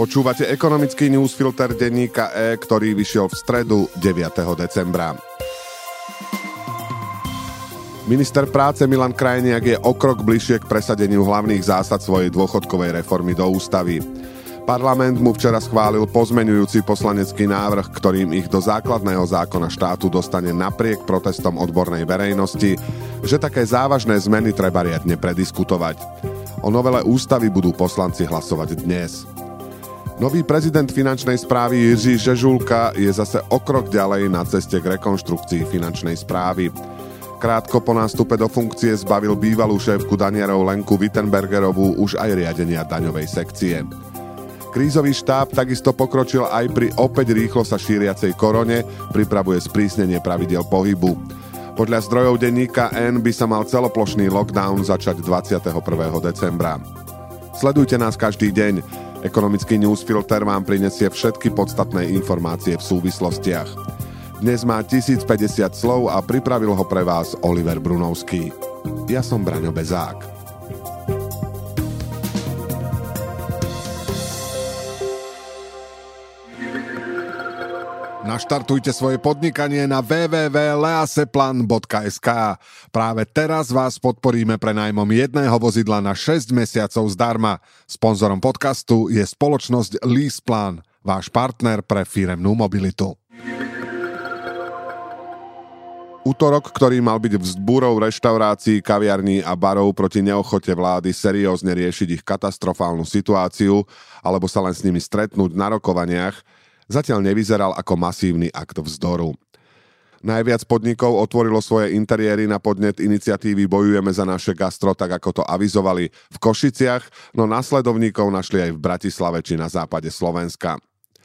Počúvate ekonomický newsfilter denníka E, ktorý vyšiel v stredu 9. decembra. Minister práce Milan Krajniak je o krok bližšie k presadeniu hlavných zásad svojej dôchodkovej reformy do ústavy. Parlament mu včera schválil pozmeňujúci poslanecký návrh, ktorým ich do základného zákona štátu dostane napriek protestom odbornej verejnosti, že také závažné zmeny treba riadne prediskutovať. O novele ústavy budú poslanci hlasovať dnes. Nový prezident finančnej správy Jiří Žežulka je zase o krok ďalej na ceste k rekonštrukcii finančnej správy. Krátko po nástupe do funkcie zbavil bývalú šéfku danierov Lenku Wittenbergerovú už aj riadenia daňovej sekcie. Krízový štáb takisto pokročil aj pri opäť rýchlo sa šíriacej korone, pripravuje sprísnenie pravidiel pohybu. Podľa zdrojov denníka N by sa mal celoplošný lockdown začať 21. decembra. Sledujte nás každý deň. Ekonomický newsfilter vám prinesie všetky podstatné informácie v súvislostiach. Dnes má 1050 slov a pripravil ho pre vás Oliver Brunovský. Ja som Braňo Bezák. Naštartujte svoje podnikanie na www.leaseplan.sk. Práve teraz vás podporíme prenajmom jedného vozidla na 6 mesiacov zdarma. Sponzorom podcastu je spoločnosť LeasePlan, váš partner pre firemnú mobilitu. Utorok, ktorý mal byť vzbúrou reštaurácií, kaviarní a barov proti neochote vlády seriózne riešiť ich katastrofálnu situáciu alebo sa len s nimi stretnúť na rokovaniach, zatiaľ nevyzeral ako masívny akt vzdoru. Najviac podnikov otvorilo svoje interiéry na podnet iniciatívy Bojujeme za naše gastro, tak ako to avizovali v Košiciach, no nasledovníkov našli aj v Bratislave či na západe Slovenska.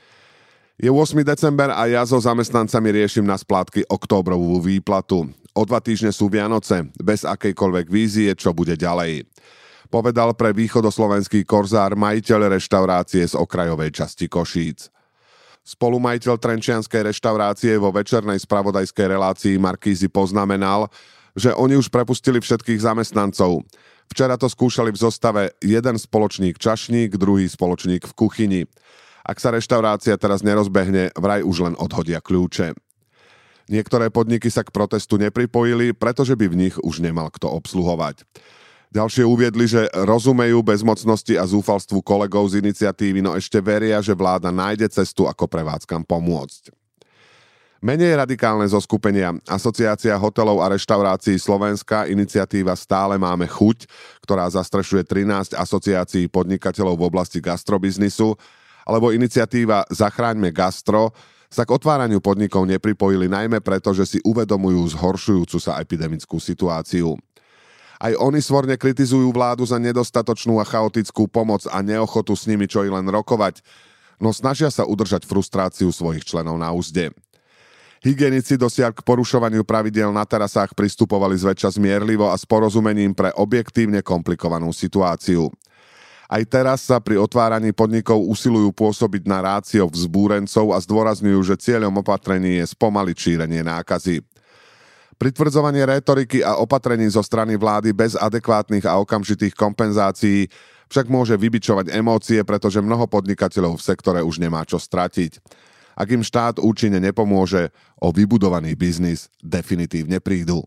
Je 8. december a ja so zamestnancami riešim na splátky októbrovú výplatu. O 2 týždne sú Vianoce, bez akejkoľvek vízie, čo bude ďalej. Povedal pre východoslovenský Korzár majiteľ reštaurácie z okrajovej časti Košíc. Spolumajiteľ trenčianskej reštaurácie vo večernej spravodajskej relácii Markízy poznamenal, že oni už prepustili všetkých zamestnancov. Včera to skúšali v zostave jeden spoločník čašník, druhý spoločník v kuchyni. Ak sa reštaurácia teraz nerozbehne, vraj už len odhodia kľúče. Niektoré podniky sa k protestu nepripojili, pretože by v nich už nemal kto obsluhovať. Ďalšie uviedli, že rozumejú bezmocnosti a zúfalstvu kolegov z iniciatívy, no ešte veria, že vláda nájde cestu, ako prevádzkam pomôcť. Menej radikálne zoskupenia Asociácia hotelov a reštaurácií Slovenska, iniciatíva Stále máme chuť, ktorá zastrešuje 13 asociácií podnikateľov v oblasti gastrobiznisu, alebo iniciatíva Zachráňme gastro, sa k otváraniu podnikov nepripojili najmä preto, že si uvedomujú zhoršujúcu sa epidemickú situáciu. Aj oni svorne kritizujú vládu za nedostatočnú a chaotickú pomoc a neochotu s nimi čo i len rokovať, no snažia sa udržať frustráciu svojich členov na úzde. Hygienici dosiaľ k porušovaniu pravidiel na terasách pristupovali zväčša zmierlivo a s porozumením pre objektívne komplikovanú situáciu. Aj teraz sa pri otváraní podnikov usilujú pôsobiť na rácio vzbúrencov a zdôrazňujú, že cieľom opatrení je spomaliť šírenie nákazy. Pritvrdzovanie rétoriky a opatrení zo strany vlády bez adekvátnych a okamžitých kompenzácií však môže vybičovať emócie, pretože mnoho podnikateľov v sektore už nemá čo stratiť. Ak im štát účinne nepomôže, o vybudovaný biznis definitívne prídu.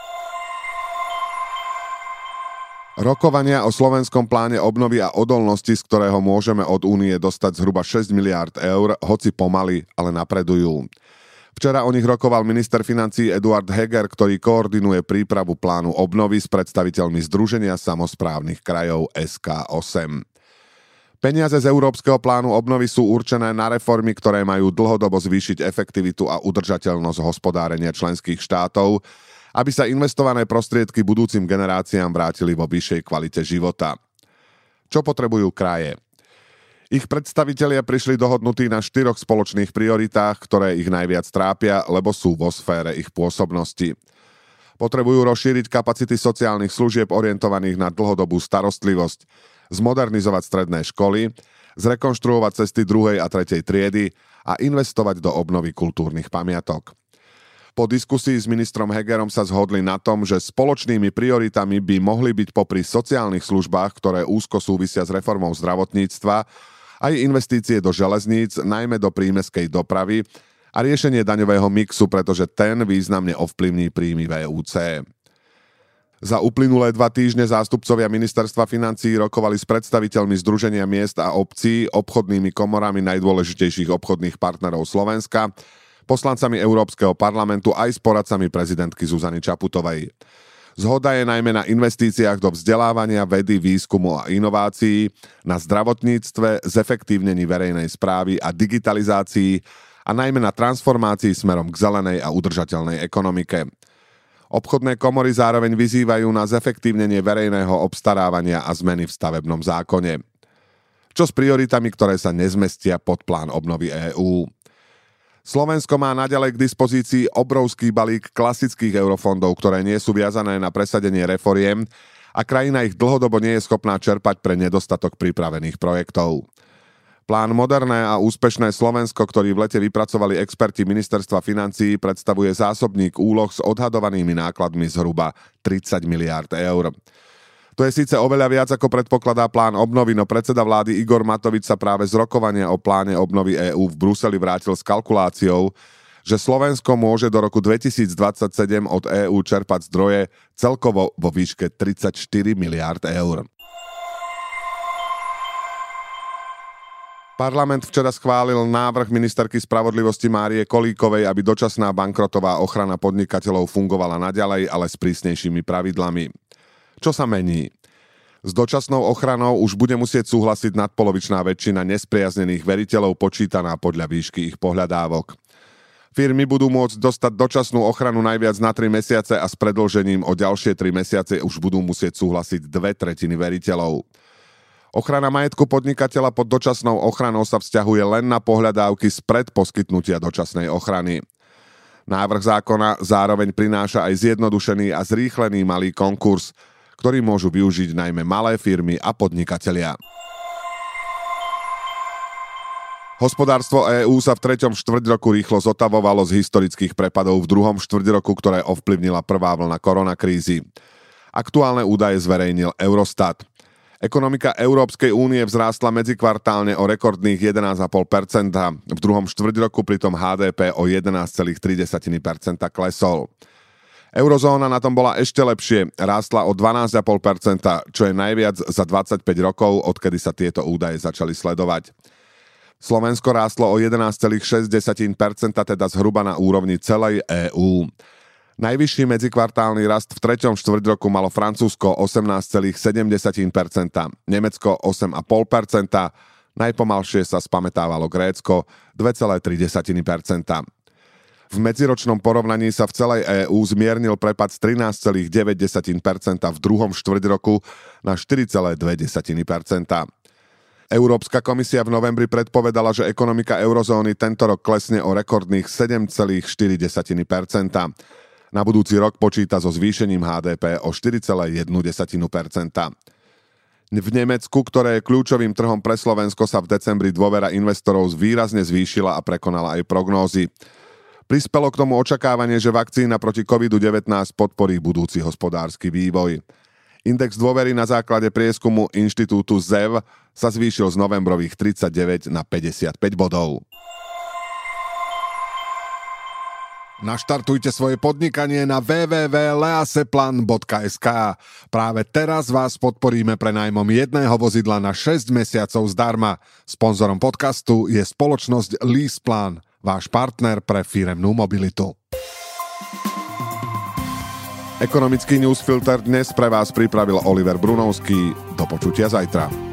Rokovania o slovenskom pláne obnovy a odolnosti, z ktorého môžeme od Únie dostať zhruba 6 miliárd eur, hoci pomaly, ale napredujú. Včera o nich rokoval minister financií Eduard Heger, ktorý koordinuje prípravu plánu obnovy s predstaviteľmi Združenia samosprávnych krajov SK8. Peniaze z Európskeho plánu obnovy sú určené na reformy, ktoré majú dlhodobo zvýšiť efektivitu a udržateľnosť hospodárenia členských štátov, aby sa investované prostriedky budúcim generáciám vrátili vo vyššej kvalite života. Čo potrebujú kraje? Ich predstavitelia prišli dohodnutí na 4 spoločných prioritách, ktoré ich najviac trápia, lebo sú vo sfére ich pôsobnosti. Potrebujú rozšíriť kapacity sociálnych služieb orientovaných na dlhodobú starostlivosť, zmodernizovať stredné školy, zrekonštruovať cesty 2. a 3. triedy a investovať do obnovy kultúrnych pamiatok. Po diskusii s ministrom Hegerom sa zhodli na tom, že spoločnými prioritami by mohli byť popri sociálnych službách, ktoré úzko súvisia s reformou zdravotníctva, aj investície do železníc, najmä do prímestskej dopravy a riešenie daňového mixu, pretože ten významne ovplyvní príjmy VUC. Za uplynulé 2 týždne zástupcovia ministerstva financií rokovali s predstaviteľmi Združenia miest a obcí, obchodnými komorami najdôležitejších obchodných partnerov Slovenska, poslancami Európskeho parlamentu aj s poradcami prezidentky Zuzany Čaputovej. Zhoda je najmä na investíciách do vzdelávania, vedy, výskumu a inovácií, na zdravotníctve, zefektívnení verejnej správy a digitalizácii a najmä na transformácii smerom k zelenej a udržateľnej ekonomike. Obchodné komory zároveň vyzývajú na zefektívnenie verejného obstarávania a zmeny v stavebnom zákone. Čo s prioritami, ktoré sa nezmestia pod plán obnovy EÚ? Slovensko má naďalej k dispozícii obrovský balík klasických eurofondov, ktoré nie sú viazané na presadenie reforiem a krajina ich dlhodobo nie je schopná čerpať pre nedostatok pripravených projektov. Plán Moderné a úspešné Slovensko, ktorý v lete vypracovali experti ministerstva financií, predstavuje zásobník úloh s odhadovanými nákladmi zhruba 30 miliárd eur. To je síce oveľa viac, ako predpokladá plán obnovy, no predseda vlády Igor Matovič sa práve z rokovania o pláne obnovy EÚ v Bruseli vrátil s kalkuláciou, že Slovensko môže do roku 2027 od EÚ čerpať zdroje celkovo vo výške 34 miliárd eur. Parlament včera schválil návrh ministerky spravodlivosti Márie Kolíkovej, aby dočasná bankrotová ochrana podnikateľov fungovala naďalej, ale s prísnejšími pravidlami. Čo sa mení? S dočasnou ochranou už bude musieť súhlasiť nadpolovičná väčšina nespriaznených veriteľov počítaná podľa výšky ich pohľadávok. Firmy budú môcť dostať dočasnú ochranu najviac na 3 mesiace a s predĺžením o ďalšie 3 mesiace už budú musieť súhlasiť 2/3 veriteľov. Ochrana majetku podnikateľa pod dočasnou ochranou sa vzťahuje len na pohľadávky spred poskytnutia dočasnej ochrany. Návrh zákona zároveň prináša aj zjednodušený a zrýchlený malý konkurs, ktorý môžu využiť najmä malé firmy a podnikatelia. Hospodárstvo EÚ sa v 3. štvrťroku rýchlo zotavovalo z historických prepadov v 2. štvrťroku, ktoré ovplyvnila prvá vlna koronakrízy. Aktuálne údaje zverejnil Eurostat. Ekonomika Európskej únie vzrástla medzikvartálne o rekordných 11,5%, v 2. štvrťroku pritom HDP o 11,3% klesol. Eurozóna na tom bola ešte lepšie, rástla o 12,5%, čo je najviac za 25 rokov, odkedy sa tieto údaje začali sledovať. Slovensko rástlo o 11,6%, teda zhruba na úrovni celej EÚ. Najvyšší medzikvartálny rast v 3. štvrťroku malo Francúzsko 18,7%, Nemecko 8,5%, najpomalšie sa spamätávalo Grécko 2,3%. V medziročnom porovnaní sa v celej EÚ zmiernil prepad z 13,9% v 2. štvrťroku na 4,2%. Európska komisia v novembri predpovedala, že ekonomika eurozóny tento rok klesne o rekordných 7,4%. Na budúci rok počíta so zvýšením HDP o 4,1%. V Nemecku, ktoré je kľúčovým trhom pre Slovensko, sa v decembri dôvera investorov výrazne zvýšila a prekonala aj prognózy. Prispelo k tomu očakávanie, že vakcína proti COVID-19 podporí budúci hospodársky vývoj. Index dôvery na základe prieskumu inštitútu ZEV sa zvýšil z novembrových 39 na 55 bodov. Naštartujte svoje podnikanie na www.leaseplan.sk. Práve teraz vás podporíme prenajmom jedného vozidla na 6 mesiacov zdarma. Sponzorom podcastu je spoločnosť LeasePlan, váš partner pre firemnú mobilitu. Ekonomický newsfilter dnes pre vás pripravil Oliver Brunovský. Do počutia zajtra.